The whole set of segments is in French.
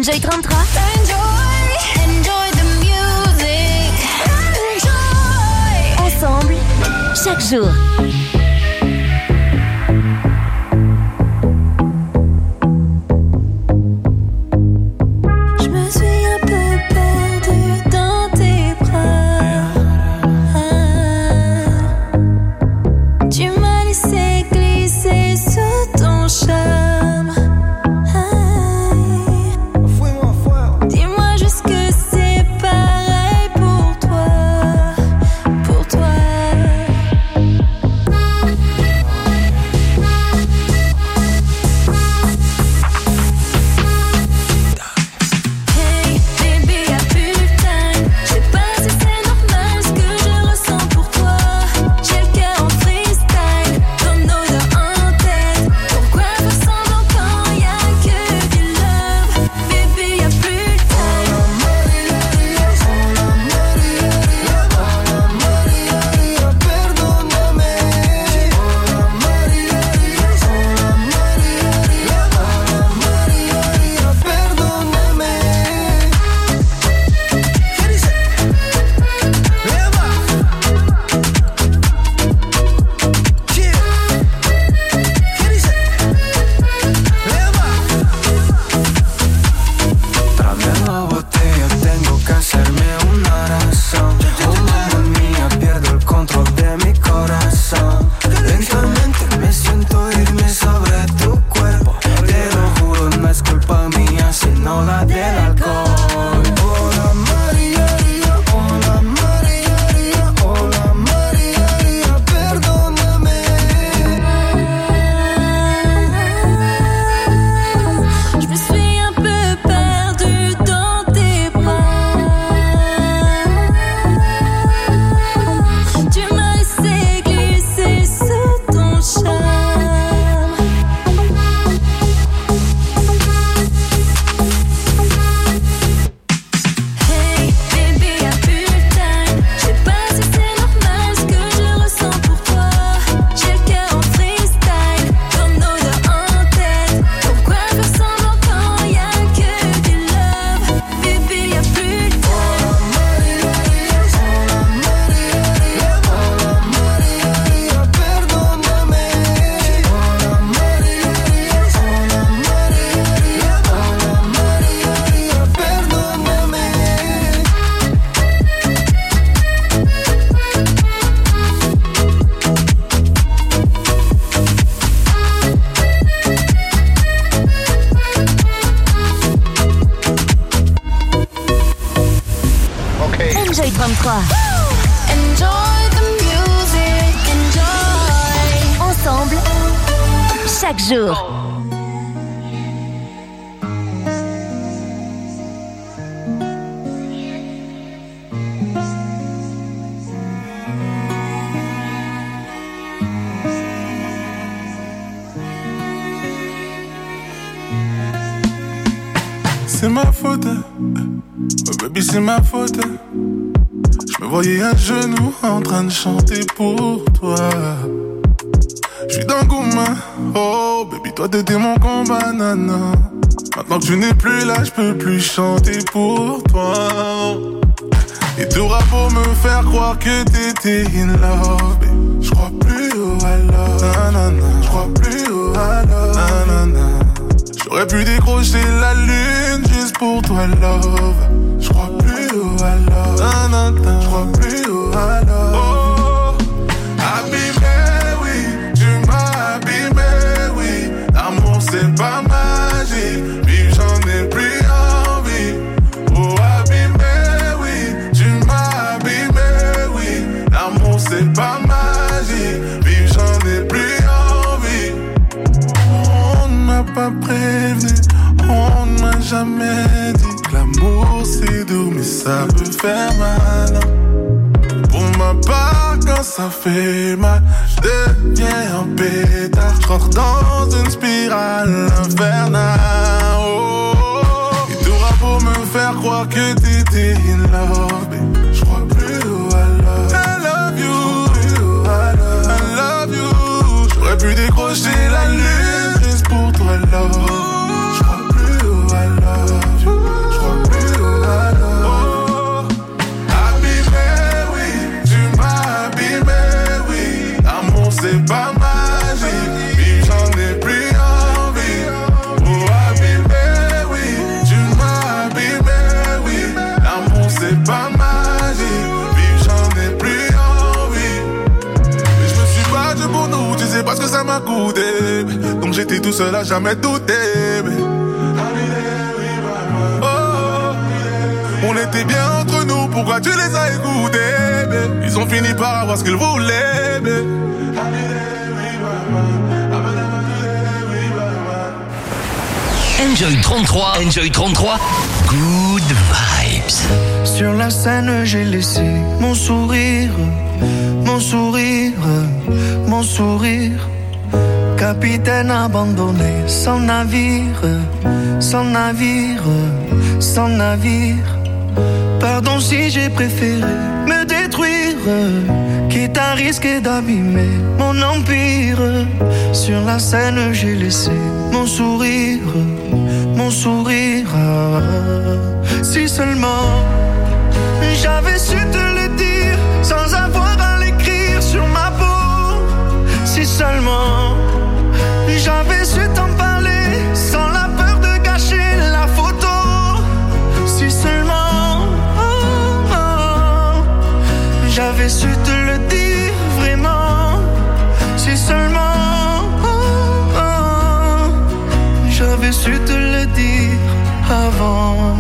Enjoy 33. Enjoy the music. Enjoy. Ensemble, chaque jour. Enjoy the music. Enjoy. Ensemble, chaque jour. C'est ma faute, oh baby c'est ma faute. Je me voyais à genoux en train de chanter pour toi. Je suis dans Gouma, oh baby toi t'étais mon combat nana. Maintenant que tu n'es plus là, je peux plus chanter pour toi. Et t'auras beau me faire croire que t'étais in love, je crois plus au love, nanana. Je crois plus au love, nanana. J'aurais pu décrocher la lune juste pour toi, love. J'crois plus au love, j'crois plus au love. Oh, abîmé, oui, tu m'as abîmé, oui. L'amour c'est pas magique, vivre j'en ai plus envie. Oh, abîmé, oui, tu m'as abîmé, oui. L'amour c'est pas magique, vivre j'en ai plus envie. On ne m'a pas prévenu, on ne m'a jamais dit que l'amour c'est doux mais ça peut faire mal. Pour ma part quand ça fait mal, je deviens un pétard. Je rentre dans une spirale infernale. Oh, et t'auras beau me faire croire que t'étais in love, je crois plus au love. I love you, I love you. J'aurais pu décrocher la lune juste pour toi, love. Je crois plus au I love you. m'a coûté. Donc j'étais tout seul à jamais douter. Oh, on était bien entre nous, pourquoi tu les as écoutés? Ils ont fini par avoir ce qu'ils voulaient. Enjoy 33, Enjoy 33, good vibes. Sur la scène, j'ai laissé mon sourire, mon sourire, mon sourire. Capitaine abandonné, sans navire, sans navire, sans navire. Pardon si j'ai préféré me détruire, quitte à risquer d'abîmer mon empire. Sur la scène, j'ai laissé mon sourire, mon sourire. Si seulement j'avais su te le dire sans avoir à l'écrire sur ma peau. Si seulement j'avais su t'en parler sans la peur de gâcher la photo. Si seulement j'avais su te le dire vraiment. Si seulement j'avais su te le dire avant.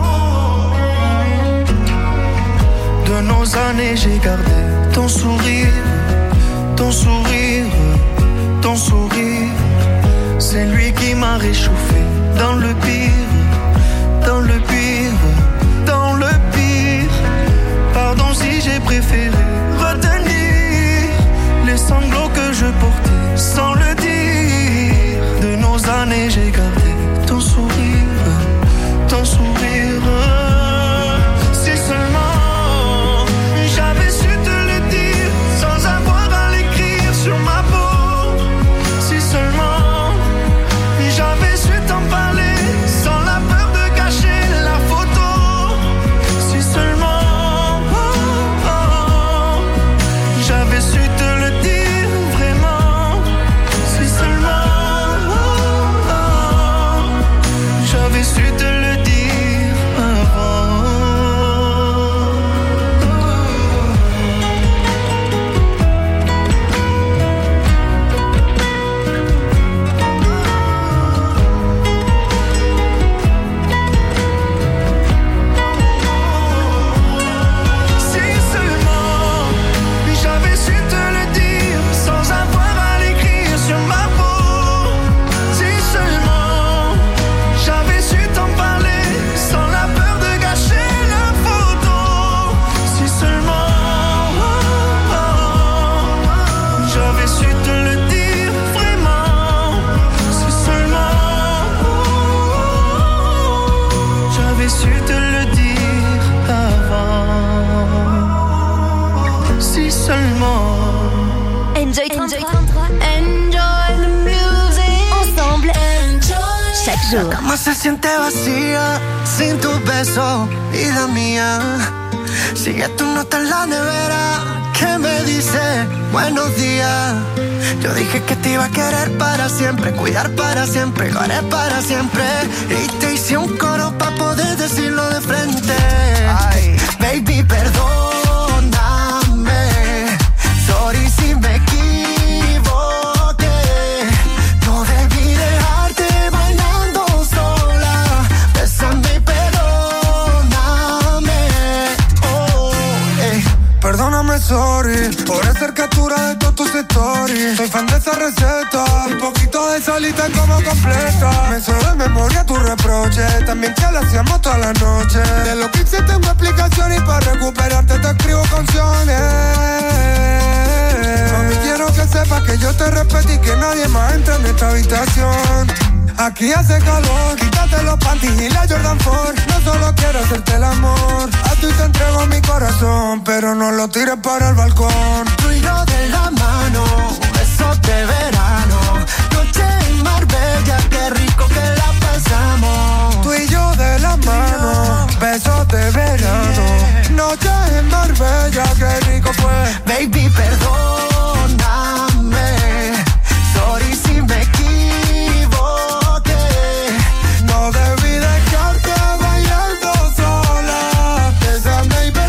De nos années j'ai gardé ton sourire, ton sourire, ton sourire. C'est lui qui m'a réchauffé dans le pire, dans le pire, dans le pire. Pardon si j'ai préféré retenir les sanglots que je portais sans le dire. De nos années j'ai gardé ton sourire, ton sourire. Si seulement j'avais su te le dire sans avoir à l'écrire sur ma peau. Si seulement j'avais su t'en parler sans la peur de gâcher la photo. Si seulement j'avais su te le dire vraiment. Si seulement j'avais su te le dire avant. Si seulement j'avais su te le dire sans avoir à l'écrire sur ma peau. Si seulement j'avais su t'en parler sans la peur de gâcher la photo. Si seulement j'avais su te le dire vraiment. Si seulement j'avais su te le dire avant. Si seulement. Enjoy 33. Enjoy the music. Ensemble. Enjoy. Chaque jour. Cama se siente vacía sin tus besos, vida mía. Sigue tu nota en la nevera que me dice buenos días. Yo dije que te iba a querer para siempre, cuidar para siempre, lo haré para siempre. Y te hice un coro para poder decirlo de frente. Ay, baby, perdóname. Sorry si me equivoqué. No debí dejarte bailando sola. Bésame y perdóname. Oh, perdóname, sorry, por hacer captura de todas tus stories. Soy fan de esa receta, un poquito de salita como completa. Me sé de memoria tu reproche, también que lo hacíamos toda la noche. De lo que hice tengo explicación y para recuperarte te escribo canciones. Mami, quiero que sepas que yo te respeto y que nadie más entra en esta habitación. Aquí hace calor, quítate los panties y la Jordan 4. No solo quiero hacerte el amor, a ti te entrego mi corazón, pero no lo tires para el balcón. Tú y yo de la mano, besos de verano, noche en Marbella, qué rico que la pasamos. Tú y yo de la mano, besos de verano, noche en Marbella, qué rico fue. Baby, perdóname, sorry si me equivoqué. No debí dejarte bailando sola. Bésame y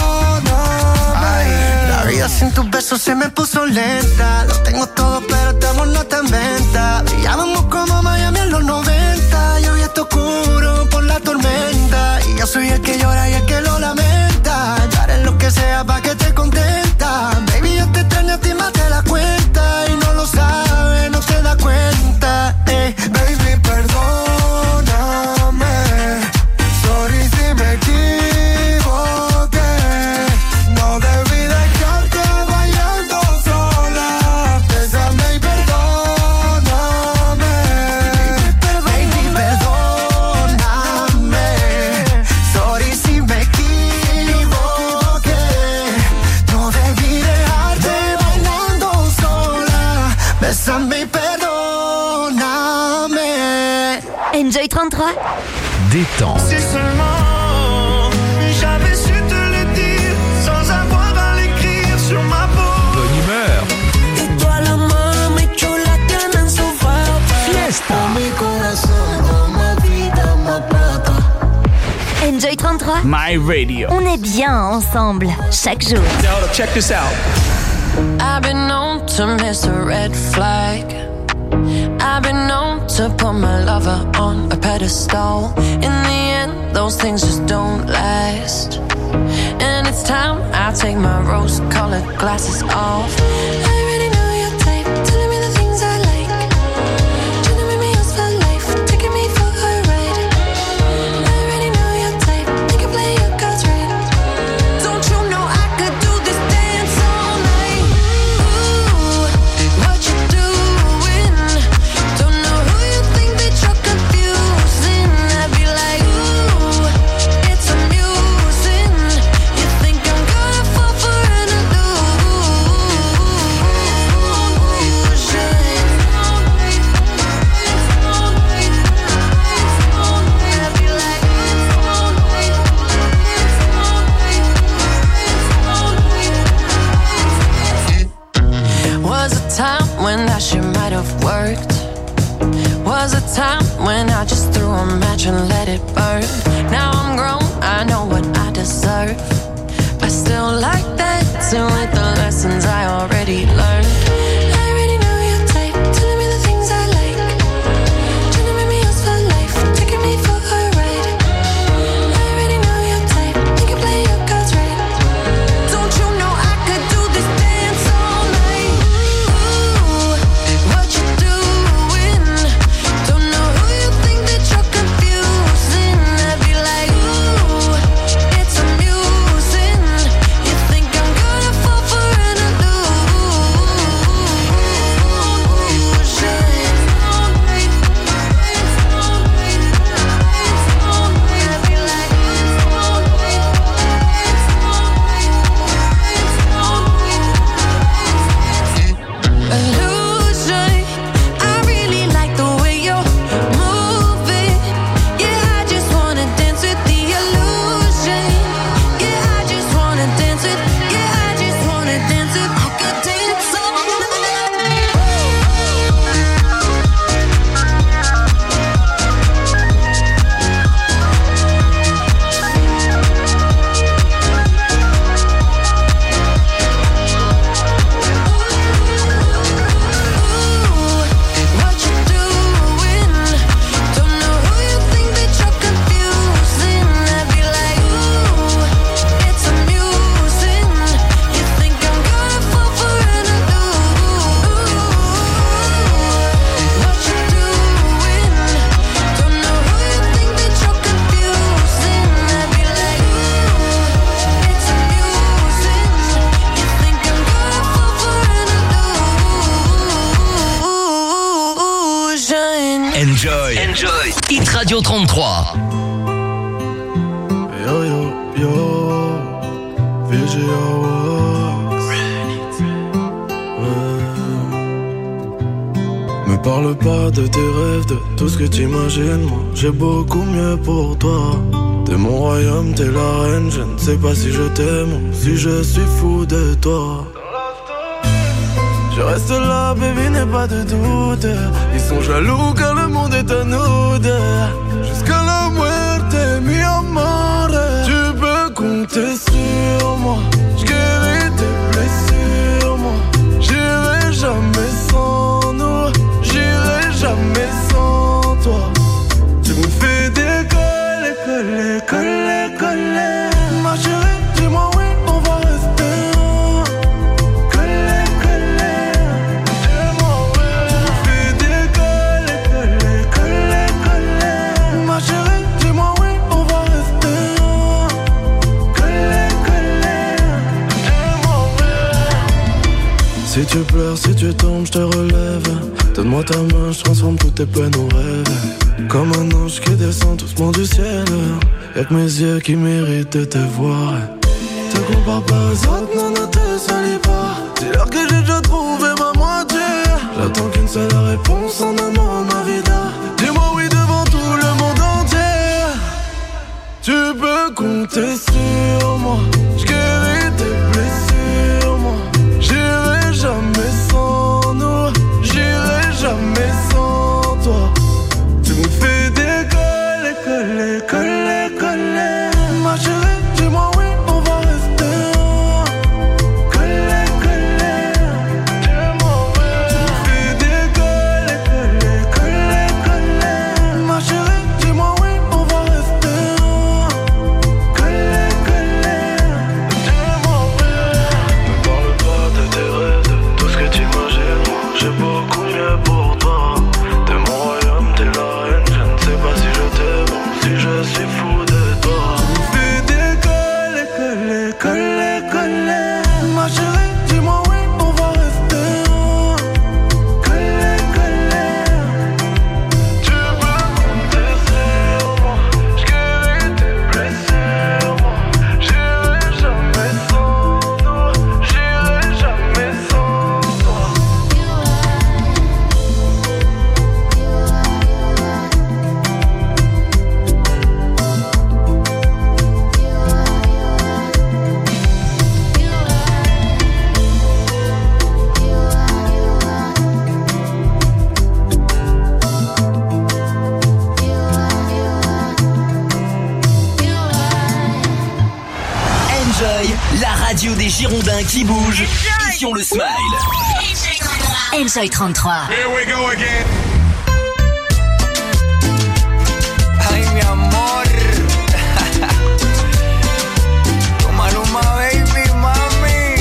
perdóname. Ay, la vida sin tus besos se me puso lenta. Lo tengo todo pero también Bésame, perdóname. Enjoy 33. Détente. Si seulement j'avais su te le dire sans avoir à l'écrire sur ma peau. Bonne humeur. Y toda la mami chula tienen su falta. Fiesta. Mi corazón, ma vida, ma plata. Enjoy 33. My Radio. On est bien ensemble chaque jour. Yo, check this out. I've been known to miss a red flag. I've been known to put my lover on a pedestal. In the end, those things just don't last. And it's time I take my rose-colored glasses off. I already know your type, telling me the things I like. Trying to make me yours for life, taking me for a ride. I already know your type, you can play your cards right. Don't you know I could do this dance all night? Ooh, what you doing? Don't know who you think that you're confusing. I'd be like, ooh, it's amusing. You think I'm gonna fall for an Was a time when that shit might have worked. Was a time when I just threw a match and let it burn. Now I'm grown, I know what I deserve. I still like that, too, with the lessons I already learned. I already know your type, telling me the things I like. Trying to make me yours for life, taking me for a ride. I already know your type, you can play your cards right. Don't you know I could do this dance all night? Ooh, what you doing? Don't know who you think that you're confusing. I'd be like, ooh, it's amusing. You think I'm gonna fall for an illusion. I really like the way you're moving. Yeah, I just wanna dance with the illusion. Yeah, I just wanna dance with. Yeah, I just wanna dance with. I could dance all what you doing? Don't know who you think that you're confusing. I'd be like, ooh, it's amusing. You think I'm gonna fall for an illusion? What you doing? Don't know who you think that you're confusing. I'd be like, ooh, it's amusing. You think I'm gonna fall for an illusion? Enjoy. Hit Radio 33. Yo, yo, yo, VGO Wax. Me parle pas de tes rêves, de tout ce que t'imagines. Moi, j'ai beaucoup mieux pour toi. T'es mon royaume, t'es la reine. Je ne sais pas si je t'aime ou si je suis fou de toi. Je reste là, baby, n'aie pas de doute. Ils sont jaloux car le monde est à nous deux. Jusqu'à la muerte, mi amor. Tu peux compter sur moi. Je guéris tes blessures, moi. J'irai jamais sans nous. J'irai jamais sans toi. Tu me fais décoller, coller, coller, coller. Ma chérie, dis-moi oui, on va rester. Coller, coller. Dis-moi oui. Tu me fais décoller, coller, coller, coller. Ma chérie, dis-moi oui, on va rester. Coller, coller. Dis-moi oui. Si tu pleures, si tu tombes, je te relève. Donne-moi ta main, je transforme toutes tes peines en rêves. Comme un ange qui descend doucement du ciel. Y'a que mes yeux qui méritent de te voir. Te compare pas aux autres, non, ne te salis pas. Dis-leur que j'ai déjà trouvé ma moitié. J'attends qu'une seule réponse en amour, ma vida. Dis-moi oui devant tout le monde entier. Tu peux compter sur moi. J'guéris tes blessures, moi. J'irai jamais sans nous. J'irai jamais sans toi. Tu me fais décoller, coller, coller, coller. Ma chérie, dis-moi oui, on va rester. Coller, coller. Dis-moi oui. Tu me fais décoller, coller, coller, coller. Ma chérie, dis-moi oui, on va rester. Coller, coller. Dis-moi oui. Ne parle pas de tes rêves, de tout ce que tu imagines. J'ai beaucoup mieux pour toi. T'es mon royaume, t'es la reine. Je ne sais pas si je t'aime, si je suis fou de toi. Tu me fais décoller, coller, coller, coller. Ma chérie, dis-moi oui, on va rester. Coller, coller. Tu peux compter sur moi. J'guéris tes blessures, moi. J'irai jamais sans nous. J'irai jamais sans toi. Enjoy, la radio des Girondins qui bouge et qui ont le smile. Enjoy 33. Here we go again. Ay, mi amor. Tu Maluma, baby, mami.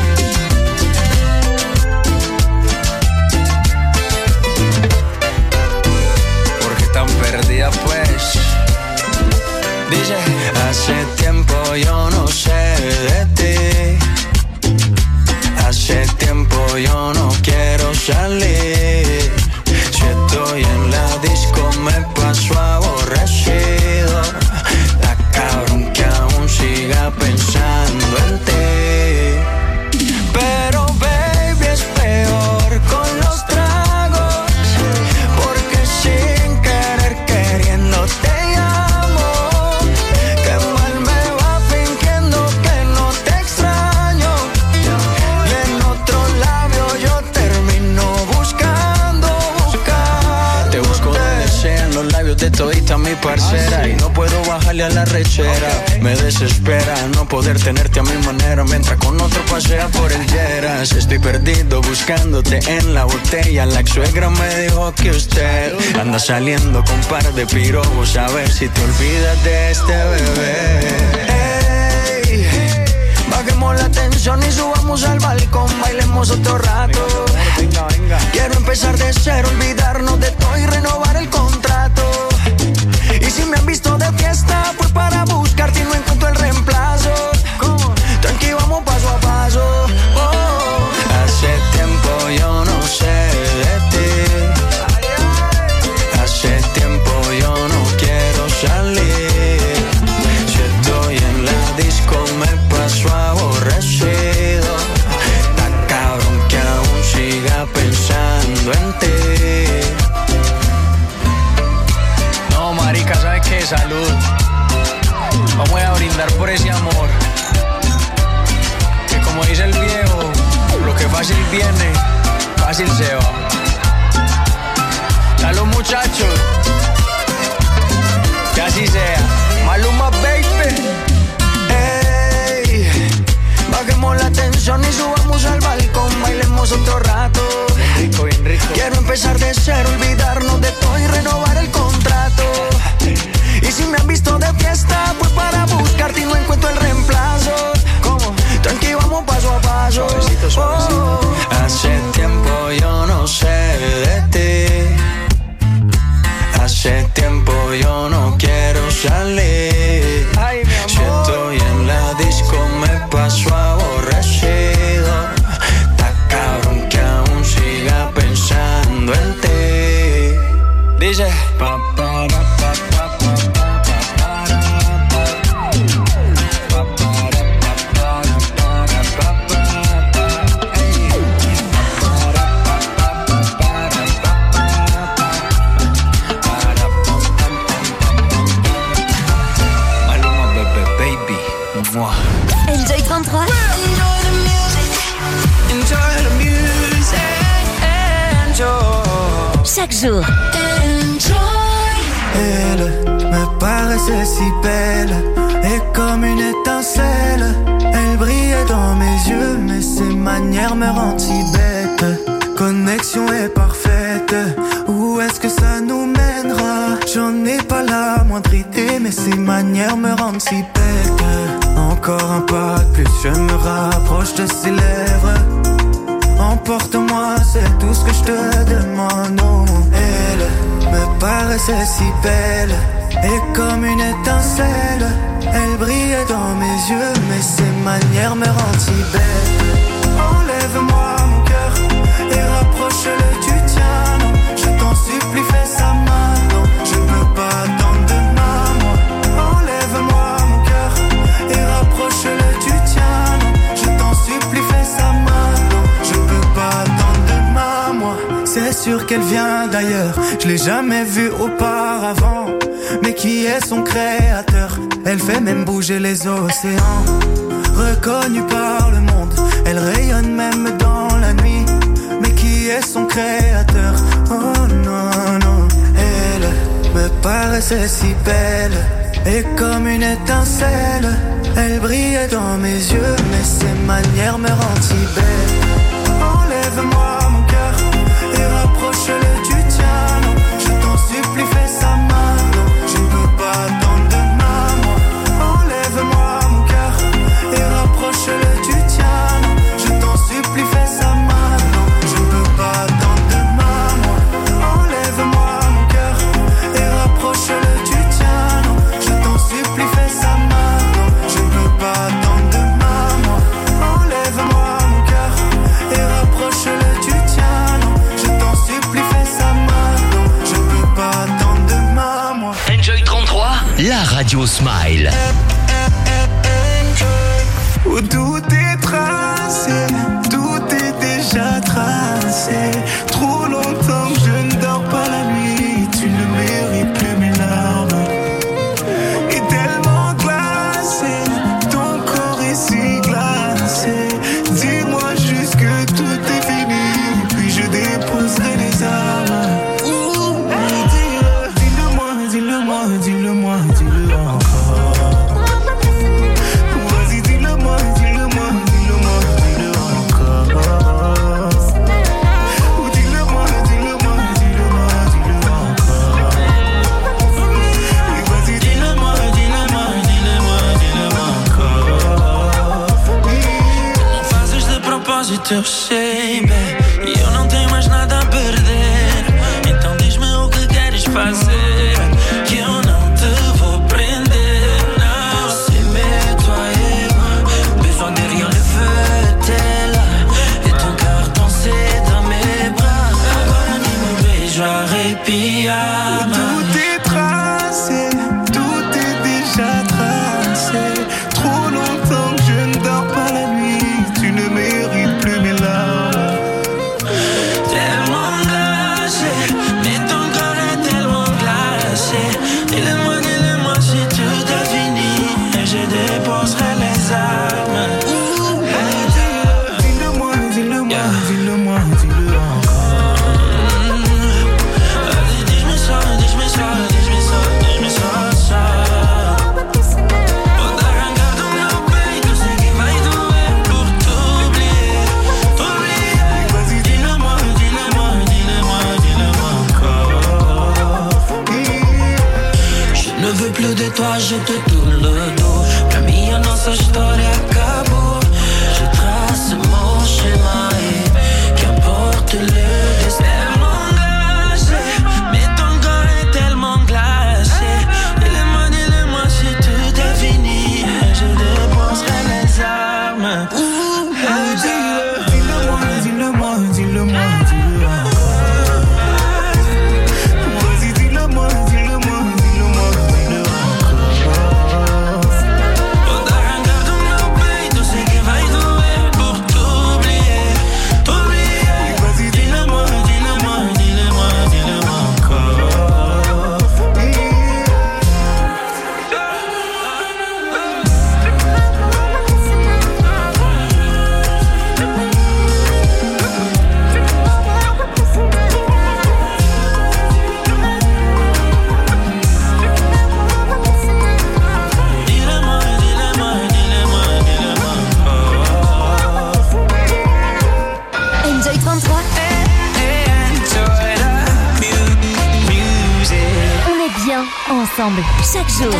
¿Por qué tan perdida, pues? Dice, hace tiempo yo no sé de ti. Hace tiempo yo no quiero salir. Si estoy en la disco me paso aborrecido. La cabrón que aún siga pensando en ti. Pero baby es peor con los tragos. Porque sin querer queriendo te llamo. Qué mal me va fingiendo que no te extraño. Y en otro labio yo termino buscando. Te busco donde sean los labios de todita mi parcera. Y no puedo bajarle a la rechera. Me desespera no poder tenerte a mi manera. Mientras con otro pasea por el Lleras. Estoy perdido buscándote en la botella. La ex suegra me dijo que usted anda saliendo con par de pirobos. A ver si te olvidas de este bebé. Ey, bajemos la tensión y subamos al balcón. Bailemos otro rato. Venga, venga. Quiero empezar de cero, olvidarnos de todo y renovar el contrato. Y si me han visto de fiesta, fue para buscarte y no encuentro el reemplazo. ¿Cómo? Tranqui, vamos paso a paso. Oh. Hace tiempo yo no sé de ti. Hace tiempo yo no quiero salir. Si estoy en la disco me paso aborrecido. Está cabrón que aún siga pensando en ti. No, marica, ¿sabes qué? Salud. Vamos a brindar por ese amor. Que como dice el viejo, lo que fácil viene, fácil se va. Salud, muchachos. Que así sea. Maluma, baby. Ey, bajemos la tensión y subamos al balcón. Bailemos otro rato. Bien rico, bien rico. Quiero empezar de cero, olvidarnos de todo y renovar el contrato. Y si me han visto de fiesta, fue para buscarte y no encuentro el reemplazo. ¿Cómo? Tranqui, vamos paso a paso. Suavecito, suavecito. Oh. Hace tiempo yo no sé de ti. Hace tiempo yo no quiero salir. Ay, mi amor. Si estoy en la disco me paso aborrecido. Está cabrón que aún siga pensando en ti. Dice pa, pa, pa, pa, pa, chaque jour. Elle me paraissait si belle et comme une étincelle. Elle brillait dans mes yeux, mais ses manières me rendent si bête. Connexion est parfaite, où est-ce que ça nous mènera? J'en ai pas la moindre idée, mais ses manières me rendent si bête. Encore un pas de plus, je me rapproche de ses lèvres. Emporte-moi, c'est tout ce que je te demande. Oh, elle me paraissait si belle et comme une étincelle. Elle brillait dans mes yeux, mais ses manières me rendent si belle. Enlève-moi mon cœur et rapproche-le du tien. Non, je t'en supplie, fais ça maintenant. Je peux pas attendre demain, moi. Enlève-moi mon cœur et rapproche-le du tien. Non, je t'en supplie, fais ça maintenant. Je peux pas attendre demain, moi. C'est sûr qu'elle vient d'ailleurs, je l'ai jamais vue auparavant. Mais qui est son créateur? Elle fait même bouger les océans. Reconnue par le monde, elle rayonne même dans la nuit. Mais qui est son créateur? Oh non, non. Elle me paraissait si belle et comme une étincelle. Elle brillait dans mes yeux, mais ses manières me rendent si belle. Enlève-moi mon cœur et rapproche-le du tien. Non, je t'en supplie, fais ça maintenant. Je peux pas attendre demain, moi. Enlève-moi mon cœur et rapproche-le du tien. Non, je t'en supplie, fais ça maintenant. Je peux pas attendre demain, moi. Enlève-moi mon cœur et rapproche-le du tien. Non, je t'en supplie, fais ça maintenant. Je peux pas attendre demain, moi. Enlève-moi mon cœur et rapproche-le du tien. Non, je t'en supplie, fais ça maintenant. Je peux pas attendre demain, moi. Enjoy 33, la radio Smile. Où tout est tracé, tout est déjà tracé. Trop longtemps que je ne dors pas la nuit. Tu ne mérites plus mes larmes. Et tellement glacé, ton corps est si glacé. Dis-moi juste que tout est fini, puis je déposerai les armes. Dis-le-moi, dis-le-moi, dis-le-moi, dis-le encore. Vas-y, dis-le-moi, dis-le-moi, dis-le-moi, dis-le encore. Ou dis-le-moi, dis-le-moi, dis-le-moi, dis-le encore. Et vas-y, dis-le-moi, dis-le-moi, dis-le-moi, dis-le-moi encore. Não fazes de propósito, eu sei, bem. E eu não tenho mais nada a perder. Então diz-me o que queres fazer, que eu não te vou prender. Não, c'est mais toi et moi. Besoin de rien, le feu t'es là. Et ton cœur danser dans mes bras. Agora nem me beijo, arrepia. Tout est tracé, tout est déjà tracé. Trop longtemps que je ne dors pas la nuit. Tu ne mérites plus mes larmes. Tellement glacé, mais ton corps est tellement glacé. Dis-le-moi si tout est fini, et je déposerai les armes. Dis-le-moi, dis-le-moi, dis-le-moi, dis-le encore. Allez, dis-moi ça, dis-moi ça, dis-moi ça, dis-moi ça. Vou te arrancar do meu peito, sei que vai doer por t'oublier, t'oublier. Vas-y, Dis-le-moi, dis-le-moi, dis-le-moi, dis-le-moi encore. Je ne veux plus de toi, je te tourne le dos. Pra mim a nossa história acabou. Je trace mon chemin et qu'importe le destin. Tellement glacé, mais ton corps est tellement glacé. Dis-le-moi si tout est fini, je déposerai les armes. dis-le-moi, dis-le-moi, dis-le-moi, dis-le encore. Vas-y, dis-le-moi, dis-le-moi, dis-le-moi, dis-le encore. ensemble, chaque jour.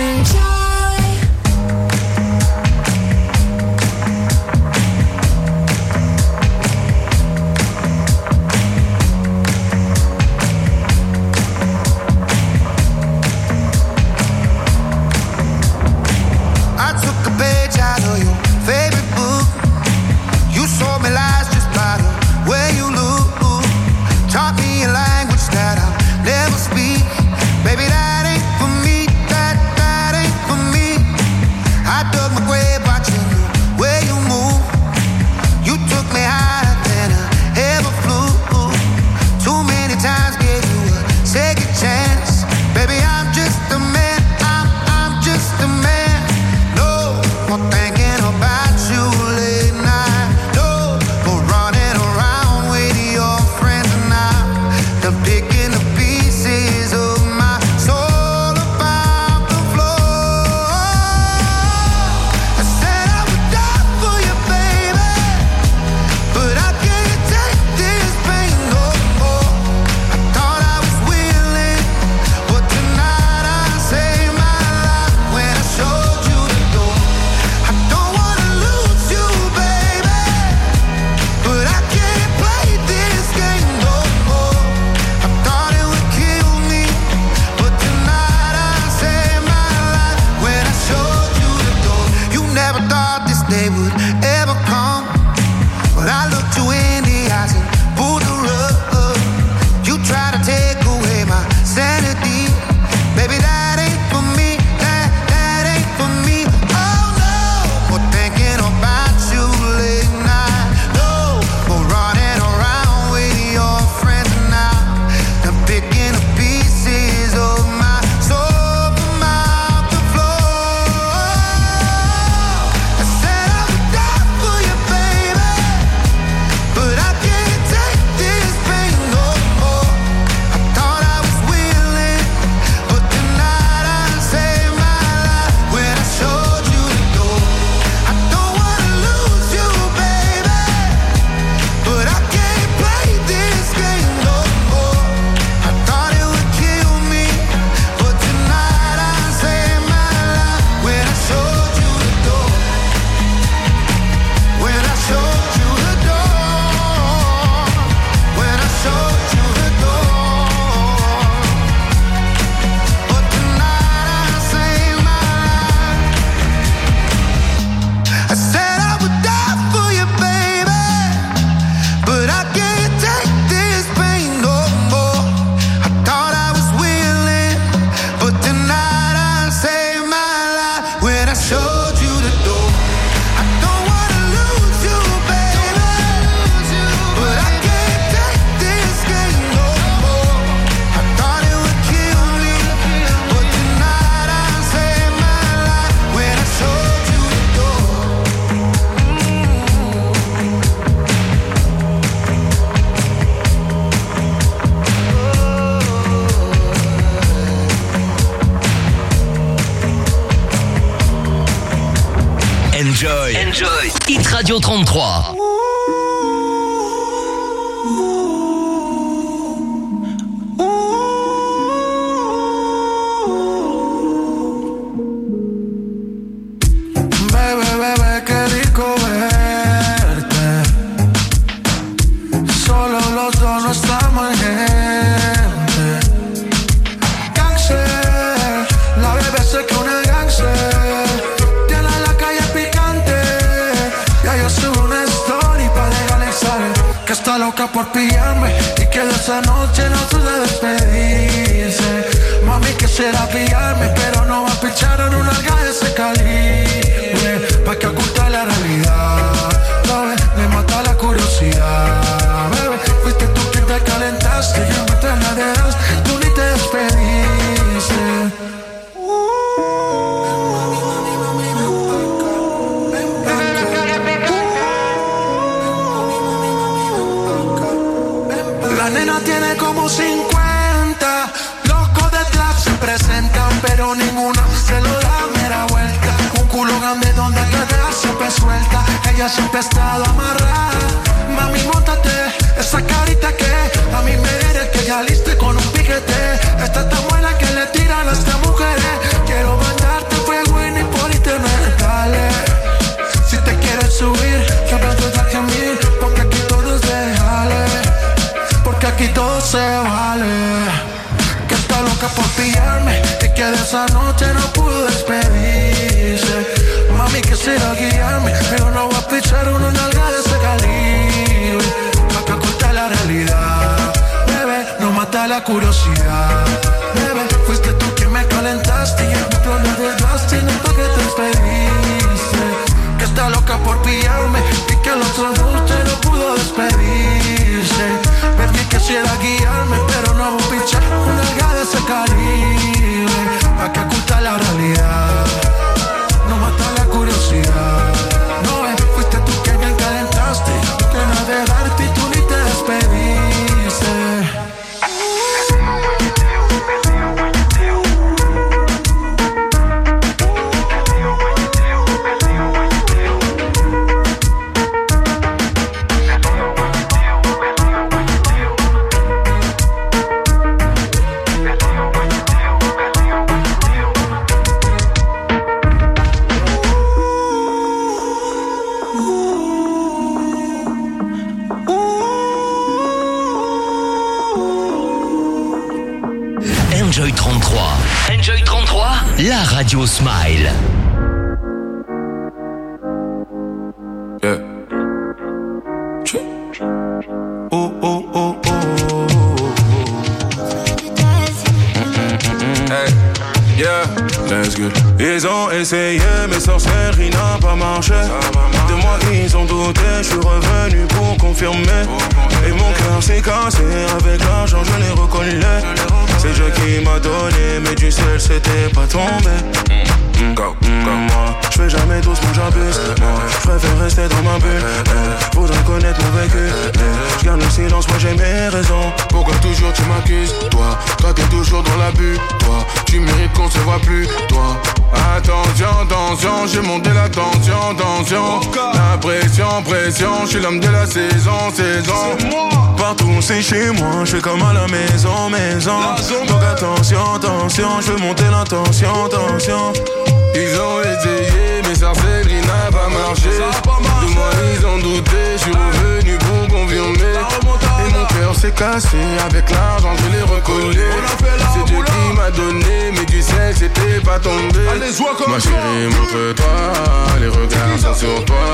Enjoy. Hit Radio 33. Por pillarme y que de esa noche no se debe despedirse. Mami quisiera pillarme, pero no va a pichar en una alga de ese calibre. Pa' que oculta la realidad, ¿sabes? Me mata la curiosidad, bebé. Fuiste tú quien te calentaste, yo me te enredas, tú ni te despediste. La nena tiene como 50, locos detrás se presentan, pero ninguno se lo da mera vuelta. Un culo grande donde queda siempre suelta, ella siempre ha estado amarrada. Mami, móntate, esa carita que a mí me eres que ya liste con un piquete. Está tan buena que le tiran hasta mujer. la noche no pudo despedirse. Mami quisiera guiarme, pero no voy a pichar una nalga de ese calibre. Pa' que oculta la realidad, bebé, no mata la curiosidad. Bebé, fuiste tú quien me calentaste y el plan de desgaste, nunca que te despediste. Que está loca por pillarme y que el otro dulce no pudo despedirse. Baby, quisiera guiarme, pero no voy a pichar una nalga de ese calibre. Pa' que oculta la realidad, no mata la curiosidad. No, fuiste tú quien me calentaste, que nada de darte y tú ni te despediste. Enjoy 33. Enjoy 33, la radio Smile. Yeah. Oh, oh, oh, oh. Hey, yeah, let's go. Ils ont essayé, mais sorcellerie n'a pas marché. De moi ils ont douté, je suis revenu pour confirmer. Et mon cœur s'est cassé, avec l'argent je l'ai reconnu. C'est Dieu qui m'a donné, mais du ciel c'était pas tombé. Comme moi, je fais jamais doucement, j'abuse. Je préfère rester dans ma bulle. Faudrait connaître mon vécu. Je garde le silence, moi j'ai mes raisons. Pourquoi toujours tu m'accuses? Toi t'es toujours dans l'abus. Toi, tu mérites qu'on se voit plus. Toi, attention, attention, j'ai monté la tension, tension. La pression, pression, je suis l'homme de la saison, saison. Partout c'est chez moi, je fais comme à la maison, maison. Donc attention, attention, je veux monter la tension, tension. Ils ont essayé, mais sorcellerie n'a pas marché. De moi ils ont douté, je suis revenu pour confirmer. Et mon cœur s'est cassé, avec l'argent je l'ai recollé. C'est Dieu qui m'a donné, mais du ciel c'était pas tombé. Ma chérie, montre-toi, les regards sont sur toi.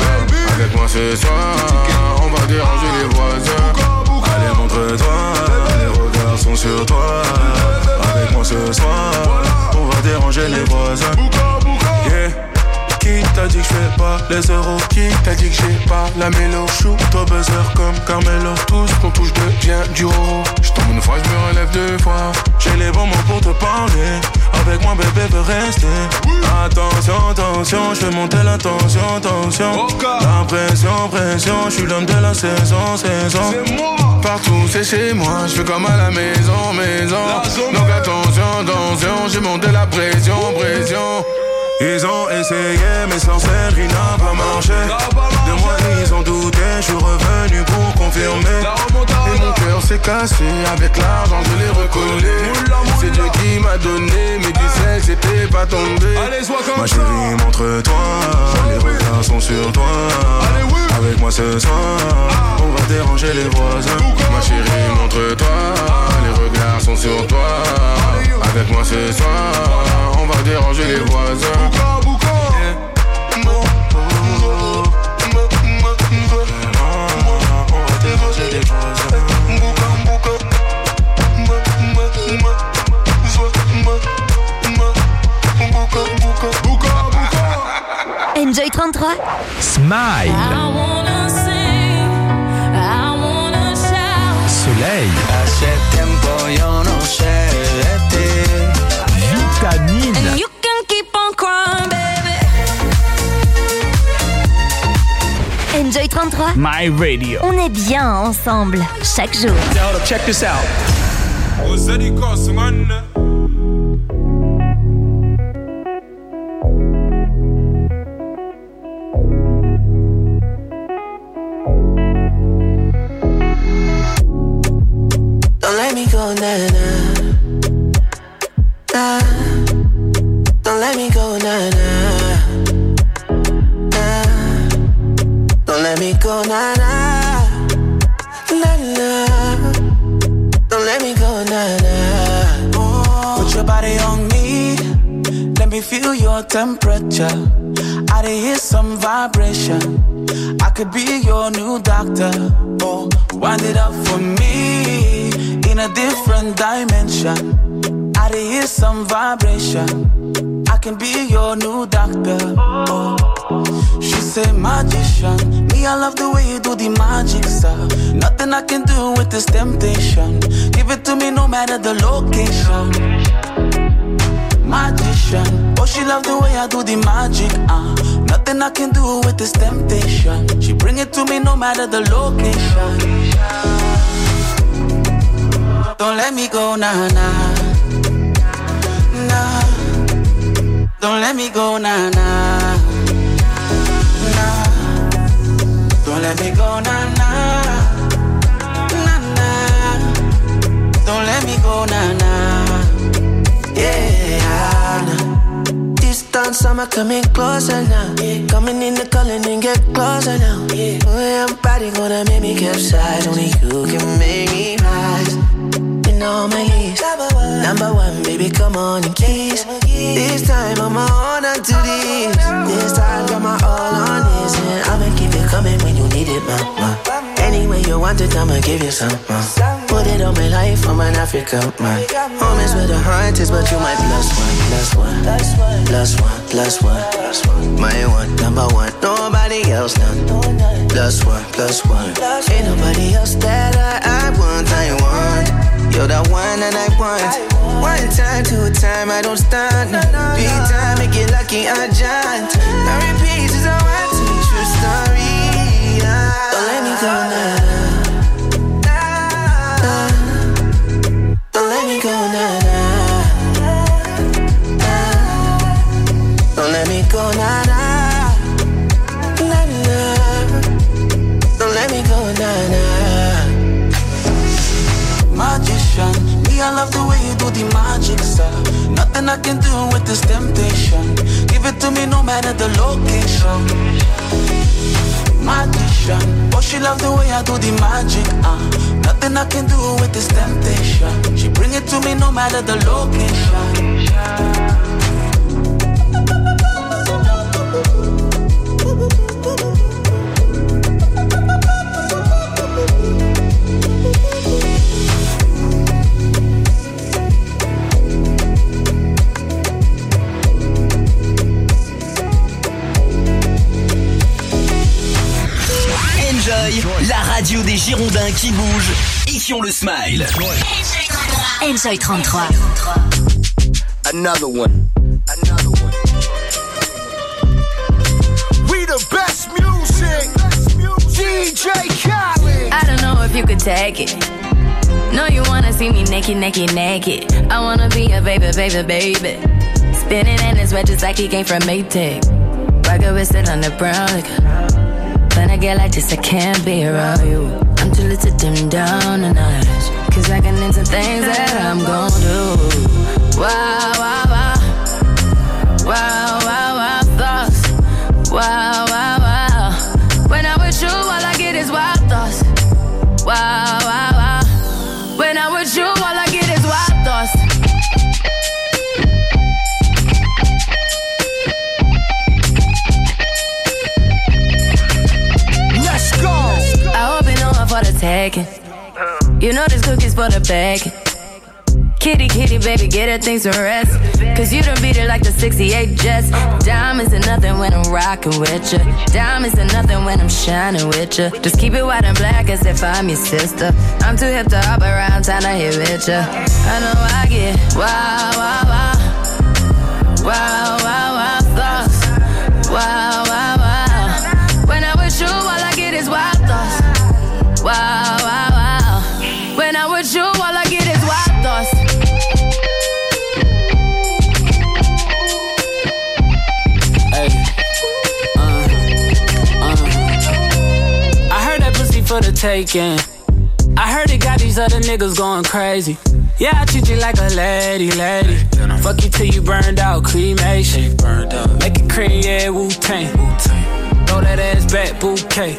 Avec moi ce soir, on va déranger les voisins. Allez, montre-toi, les regards sont sur toi. Avec moi ce soir, on va déranger les voisins. Yeah. Qui t'a dit que j'fais pas les euros? Qui t'a dit que j'ai pas la mélo? Shoot au buzzer comme Carmelo. Tout ce qu'on touche devient du roro. J'tombe une fois, j'me relève deux fois. J'ai les bons mots pour te parler. Avec moi bébé veut rester. Attention, attention, j'fais monter la tension, tension. La pression, pression, j'suis l'homme de la saison, saison. Partout c'est chez moi, j'fais comme à la maison, maison. Donc attention, attention, j'ai monté la pression, pression. Ils ont essayé, mais sorcellerie n'a pas marché. De moi ils ont douté, je suis revenu pour confirmer. Et mon cœur s'est cassé, avec l'argent je l'ai recollé. C'est Dieu qui m'a donné, mais du ciel c'était pas tombé. Ma chérie, montre-toi, les regards sont sur toi. Avec moi ce soir, on va déranger les voisins. Ma chérie, montre-toi, les regards sont sur toi. Avec moi ce soir, on va déranger les voisins. Enjoy 33. Smile. Soleil. Hace tiempo yo no sé de ti. Vitamine. And you can keep on crying, baby. Enjoy 33. My radio. On est bien ensemble, chaque jour. Now, check this out. Don't let me go, nah, nah, nah. Don't let me go, nah, nah, nah. Don't let me go, nah, nah, nah, nah. Don't let me go, nah, nah. Put your body on me. me feel your temperature. I dey hear some vibration. I could be your new doctor. Oh, wind it up for me in a different dimension. I dey hear some vibration. I can be your new doctor. Oh, she say magician. Me, I love the way you do the magic stuff. Nothing I can do with this temptation. Give it to me no matter the location. Magician. Oh, she love the way I do the magic. Nothing I can do with this temptation. She bring it to me no matter the location. Don't let me go, nah, nah. Nah. Don't let me go, nah, nah. Nah. Don't let me go, nah, nah. Nah, nah. Don't let me go, nah, nah. Yeah, nah. Distance, I'm coming closer now. Yeah. Coming in the calling and get closer now. Yeah. Oh, yeah, I'm body gonna make me capsize. Only you can make me rise. You know my list. Number one, baby, come on and kiss. This time I'm on to this. This time got my all on this. And I'ma keep it coming when you need it, mama. Anyway you want it, I'ma give you some, Put it on my life, I'm an African man. Home is where the heart is, but you my plus one, plus one, plus one, plus one, plus one. My one, number one, nobody else done. Plus one, plus one. Ain't nobody else that I want. You're the one that I want. One time, two time, I don't stand. Three time, make it lucky, I jant. I repeat, is a one to true story. Don't let me go now. Don't let me go now. Don't let me go now. Don't let me go now. Magician, me, I love the way you do the magic stuff. Nothing I can do with this temptation. Give it to me no matter the location. Magician, oh, she love the way I do the magic. Nothing I can do with this temptation. She bring it to me no matter the location. La radio des Girondins qui bouge et qui ont le smile. Enjoy 33. Another one. We the best music. DJ Khaled. I don't know if you could take it. No, you wanna see me naked, naked, naked. I wanna be a baby, baby, baby. Spinning in his red just like he came from Maytag. Rocket with it on the brown liquor. When I get like this, I can't be around you. I'm too little to dim down the night. Cause I can into things that I'm gon' do. Wow, wow, wow. Wow, wow, wow, thoughts. Wow, wow, wow. When I'm with you, all I get is wild thoughts. Wow, wow, wow. When I'm with you, all I get is wild thoughts. For the taking, you know this cookie's for the bacon. Kitty, kitty, baby, get her things to rest. Cause you done beat it like the 68 Jets. Diamonds are nothing when I'm rocking with ya. Diamonds are nothing when I'm shining with ya. Just keep it white and black as if I'm your sister. I'm too hip to hop around, time to hit with ya. I know I get wow, wow, wow. Wow, wow, wow, thoughts. Wow, wow, wow. When I'm with you, all I get is wild thoughts. Wow, wow, wow. When I'm with you, all I get is wild thoughts. Hey, I heard that pussy for the taking. I heard it got these other niggas going crazy. Yeah, I treat you like a lady, lady. Fuck you till you burned out, cremation. Make it cream, yeah, Wu-Tang. Throw that ass back, bouquet.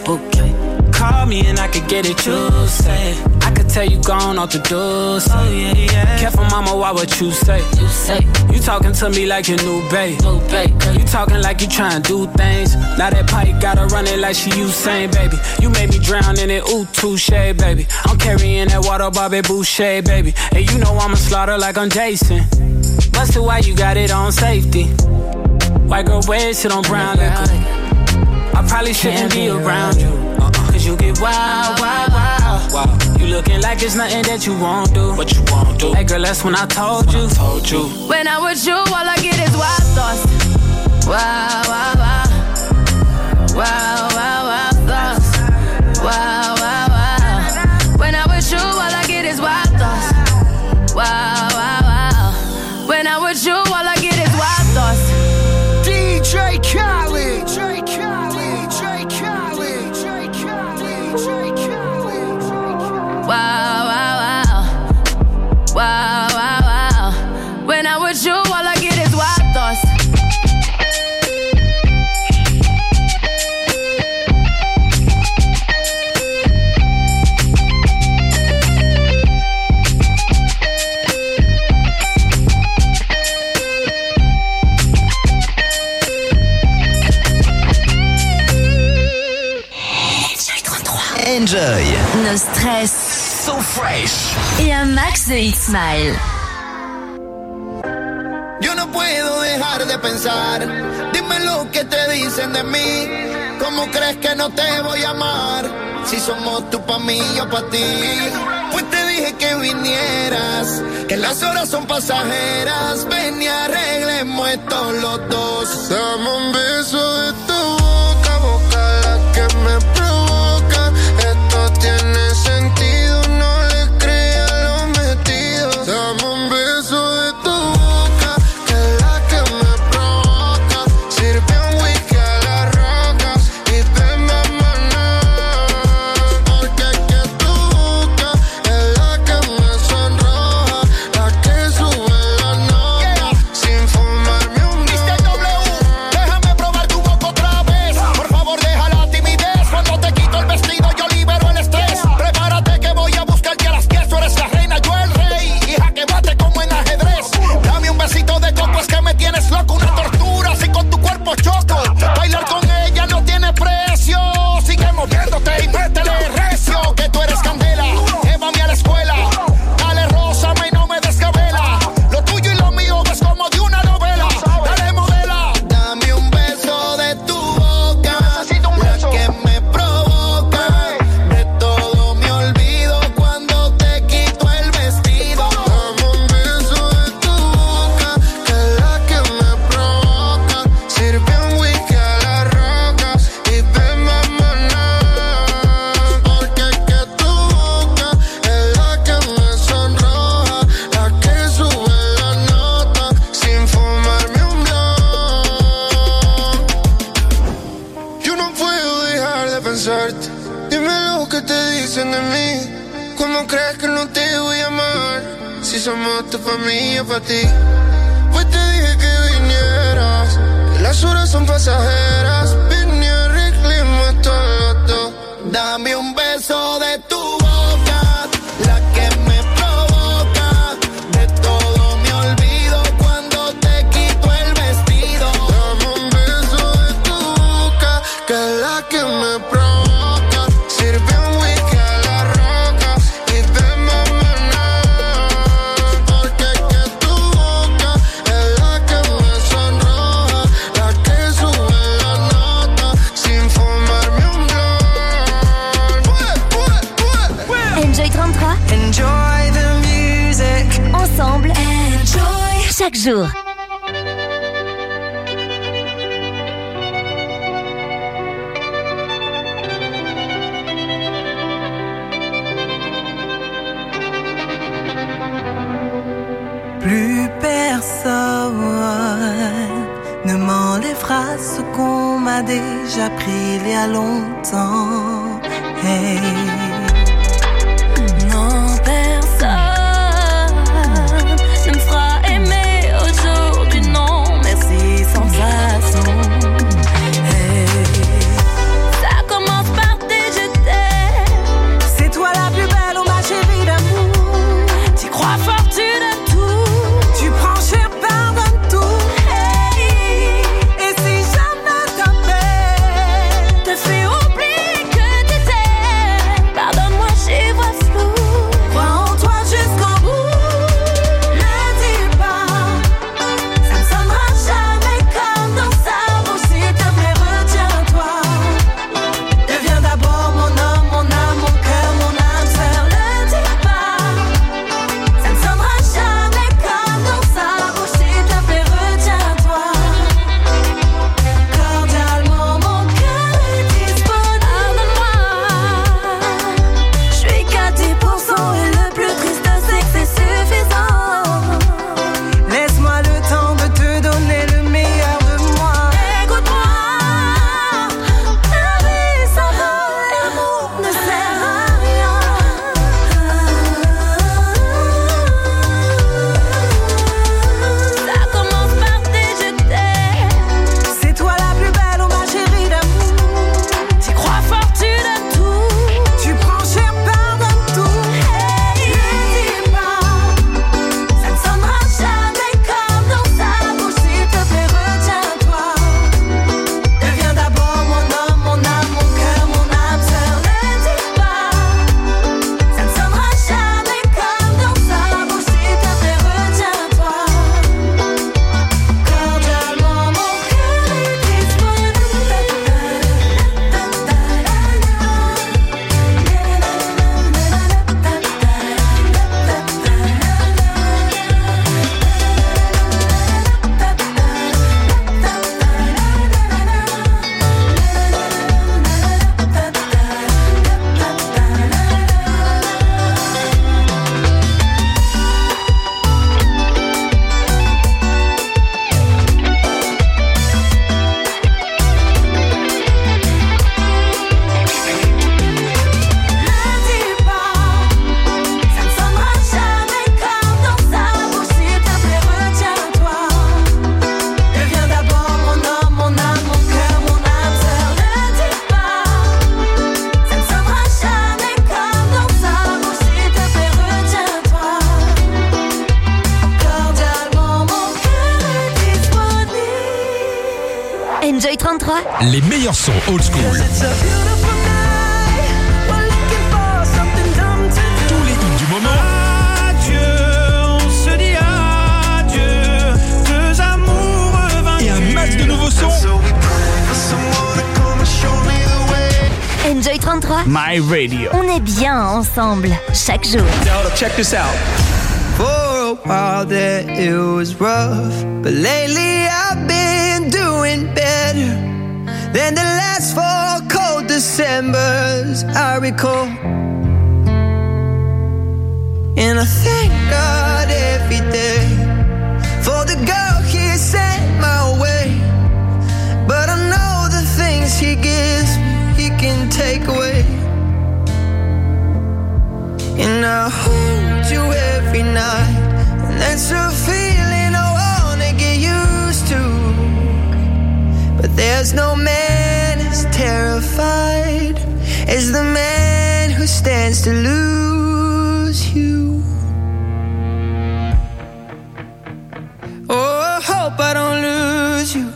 Call me and I could get it, you say. I could tell you gone off the doors. Oh, yeah, yeah. for mama, why what you say? You talking to me like your new babe. You talking like you trying to do things. Now that pipe gotta run it like she Usain, baby. You made me drown in it, ooh, touche, baby. I'm carrying that water, Bobby Boucher, baby. And you know I'ma slaughter like I'm Jason. Busted, why you got it on safety? White girl wear shit on brown liquor. I probably shouldn't be around you. Cause you get wild, wild, wild. You looking like it's nothing that you won't do. What you won't do? Hey girl, that's when I told you. When I'm with you, all I get is wild thoughts. Wow, wow, wow. Wow, wow, wow thoughts. Wow, wow, wow. When I'm with you, all I get is wild thoughts. Wow, wow, wow. When I'm with you, all I get is wild thoughts. DJ Khaled. Wow, wow, wow. Wow, wow, wow. When I'm with you, all I get is wild thoughts. Enjoy. No stress. So fresh. Y un max de hit smile. Yo no puedo dejar de pensar. Dime lo que te dicen de mí. ¿Cómo crees que no te voy a amar? Si somos tú pa' mí, yo pa' ti. Pues te dije que vinieras, que las horas son pasajeras. Ven y arreglemos esto los dos. Dame un beso de tu boca, boca la que me provoca. Esto tiene sentido, no le creas lo metido. Dame un beso de tu boca, que es la que me provoca. Sirve un whisky a las rocas y ven a manar. Porque es que tu boca es la que me sonroja, la que sube la nota, sin fumarme un Mr. W, déjame probar tu boca otra vez. Por favor, deja la timidez. Cuando te quito el vestido, yo libero el estrés. Prepárate que voy a buscarte a las 10. Tú eres la reina, yo el rey. Hija, que bate como en ajedrez. Dame un besito de coco, es que me tienes loco. Una tortura, así con tu cuerpo choco. Bailar con ella no tiene precio. Sigue moviéndote y métele recio. Que tú eres candela, llévame a la escuela. Dale, rózame y no me descabela. Lo tuyo y lo mío es como de una novela. Dale, modela. Dame un beso de tu boca, la que me provoca. De todo me olvido cuando te quito el vestido. Dame un beso de tu boca, que es la que me provoca. Sirve un whisky a las rocas y ven a manar. Porque es que tu boca es la que me sonroja, la que sube la nota, sin fumarme un blunt. Yo no puedo dejar de pensarte. Dime lo que te dicen de mí. ¿Cómo crees que no te voy a amar? Si somos tu familia para ti. Pues te dije que vinieras, que las horas son pasajeras. Ven y arreglemos esto los dos. Dame un beso de tu boca, la que me provoca. De todo me olvido cuando te quito el vestido. Dame un beso de tu boca, que es la que me provoca. Sirve un whisky a las rocas y ven a manar. Porque es que tu boca es la que me sonroja, la que sube la nota, sin fumarme un blunt. Enjoy 33. Enjoy the music. Ensemble. Enjoy. Chaque jour. Plus personne ne m'enlèvera ce qu'on m'a déjà pris il y a longtemps. Hey. Non, personne ne me fera aimer aujourd'hui, non, merci, sans façon. Hey. Ça commence par des je t'aime. C'est toi la plus belle, oh ma chérie d'amour. Tu crois fort, tu ne 33. Les meilleurs sons old school. Tous les hits du moment. Adieu, on se dit adieu, deux amoureux vaincus. Et un max de nouveaux sons. Enjoy 33. My Radio. On est bien ensemble, chaque jour. Check this out. For a while there it was rough, but lately I've been doing better than the last 4 cold Decembers I recall. And I thank God every day for the girl He sent my way. But I know the things He gives me He can take away. And I hold you every night, and that's a feeling I wanna get used to. But there's no man as terrified as the man who stands to lose you. Oh, I hope I don't lose you.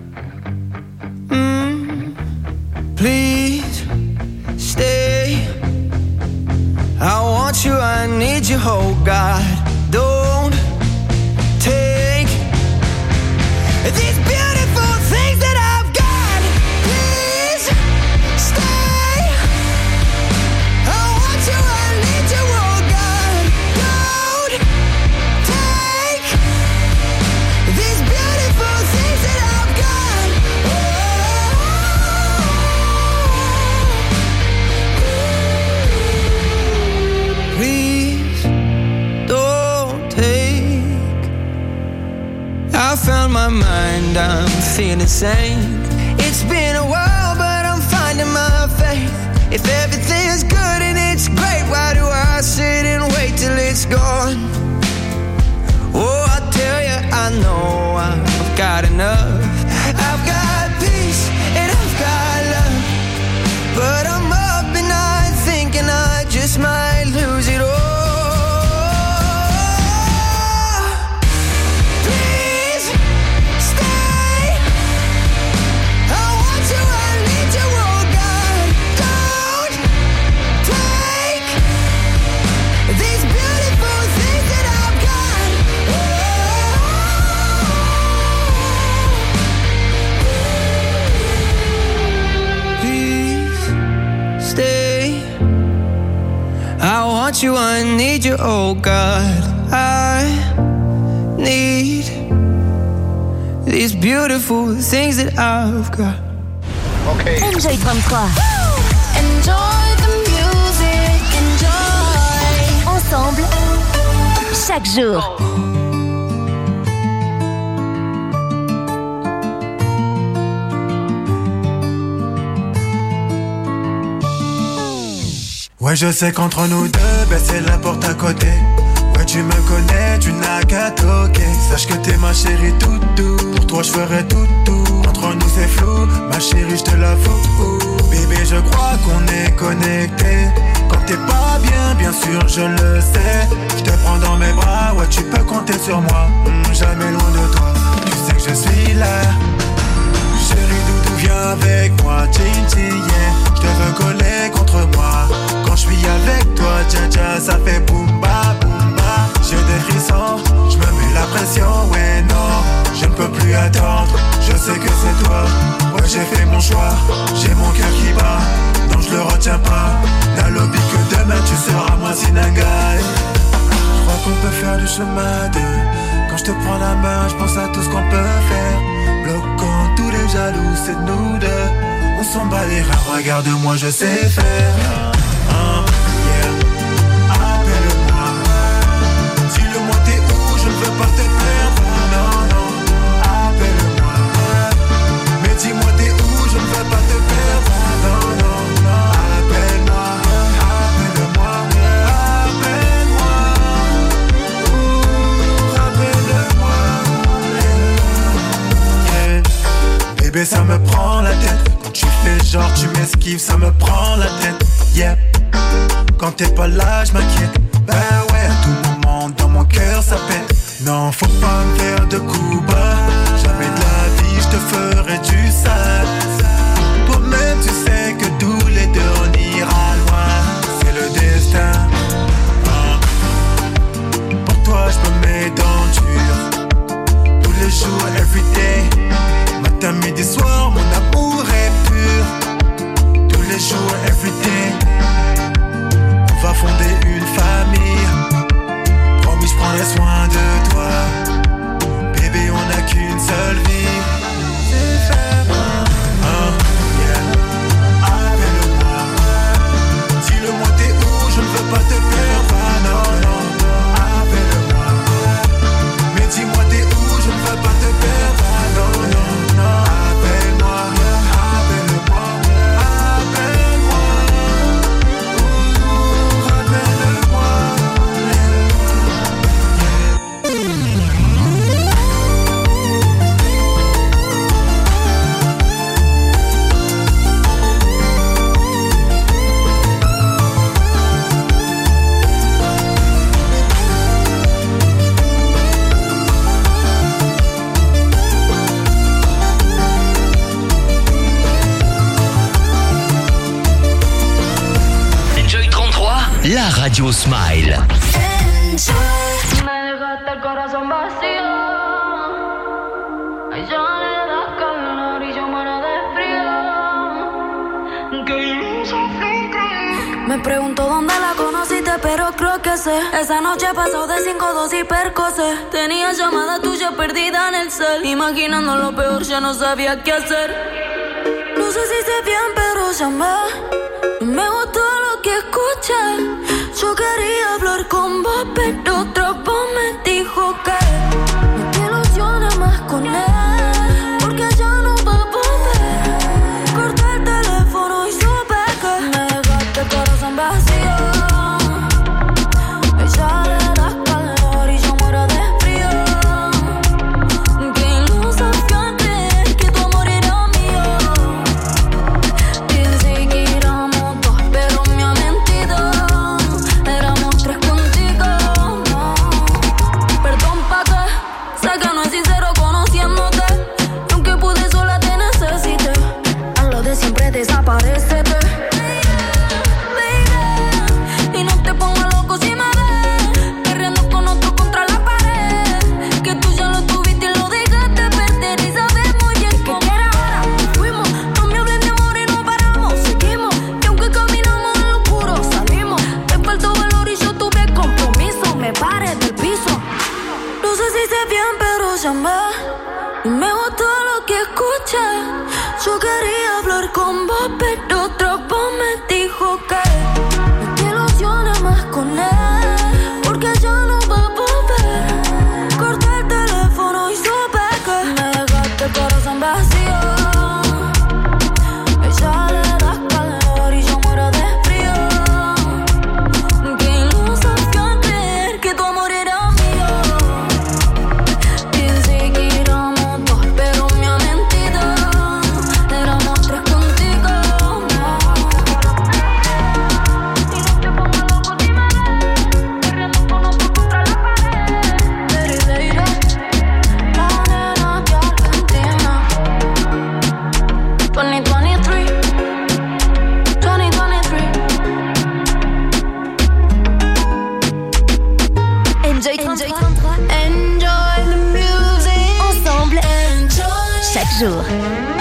Please stay. I want you, I need you, oh God. Don't take these beautiful things that I've got. Please stay. I want you, I need you, oh God. Don't take these beautiful things that I've got. Please don't take. I found my mind, I'm feeling sane. It's been a while, but I'm finding my faith. If everything's good and it's great, why do I sit and wait till it's gone? Oh, I tell you, I know I've got enough. I've got peace and I've got love, but I'm up and I'm thinking I just might lose it all. I want you, I need you, oh God. I need these beautiful things that I've got. Okay. Enjoy 33. Enjoy the music, enjoy. Ensemble, chaque jour. Ouais, je sais qu'entre nous deux, c'est la porte à côté. Ouais, tu me connais, tu n'as qu'à toquer. Sache que t'es ma chérie toutou. Pour toi, je ferai tout. Entre nous, c'est flou. Ma chérie, je te l'avoue. Bébé, je crois qu'on est connectés. Quand t'es pas bien sûr, je le sais. Je te prends dans mes bras, ouais, tu peux compter sur moi. Jamais loin de toi. Tu sais que je suis là. Chérie, doudou, viens avec moi. Tchin, yeah. Je te veux coller contre moi. Quand je suis avec toi, dja ça fait boomba, boomba. J'ai des frissons, je me mets la pression, ouais non, je ne peux plus attendre, je sais que c'est toi. Ouais, j'ai fait mon choix, j'ai mon cœur qui bat, non je le retiens pas. N'a lobby que demain tu seras moi Sinagai. Je crois qu'on peut faire du chemin à deux. Quand je te prends la main, je pense à tout ce qu'on peut faire. Bloquant tous les jaloux, c'est nous deux. On s'en bat les reins, regarde-moi, je sais faire. Yeah. Appelle-moi. Dis-le-moi t'es où, je ne veux pas te perdre. Non, appelle-moi. Mais dis-moi t'es où, je ne veux pas te perdre. Non, appelle-moi. Yeah. Bébé, ça me prend la tête. Quand tu fais genre tu m'esquives, ça me prend la tête. Yeah. Quand t'es pas là, je m'inquiète. Ben ouais, à tout moment dans mon cœur ça pète. Non, faut pas me faire de coups bas. Jamais de la vie, je te ferai du sale. Radio Smile. Me dejaste el corazón vacío. Ay, ya le das calor y yo muero de frío. Que no sufrí. Me pregunto dónde la conociste, pero creo que sé. Esa noche pasó de 5-2 y percocé. Tenía llamada tuya perdida en el cel. Imaginando lo peor, ya no sabía qué hacer. No sé si sé bien, pero llamé. Me gustó lo que escuché. Yo quería hablar con vos, pero otra voz me dijo que no te ilusiones más con él, porque ya no va a volver. Corté el teléfono y supe que me dejaste el corazón vacío. Ella le das calor y yo muero de frío. Que no sabía antes que tu amor era mío. Dice que éramos dos, pero me ha mentido. Éramos tres contigo, no. Perdón pa' que sé que no es sincero conociéndote. Y aunque pude sola te necesité. A lo de siempre desaparécete. Y no te pongas loco si me ves perreando con otro contra la pared. Que tú ya lo tuviste y lo dejaste perder. Y sabes muy bien que quieres ahora. Fuimos, no me hables de amor y no paramos. Seguimos, y aunque caminamos en lo oscuro salimos. Te faltó valor y yo tuve compromiso. Me paré del piso. No sé si sé bien, pero llamé. Y me gustó lo que escuché. Yo quería hablar con vos, pero otra voz me dijo que no te ilusiones más con él, porque ya no va a volver. Corté el teléfono y supe que me dejaste el corazón vacío. Ella le das calor y yo muero de frío. Que no sabía creer que tu amor era mío. Dice que éramos dos, pero me ha mentido. Éramos tres contigo, no. Y no te pongas loco si me ves perreando con otro contra la pared. Lady, la nena de Argentina. 2023, 2023. Enjoy 33. Enjoy the music. Ensemble. Enjoy. Chaque jour.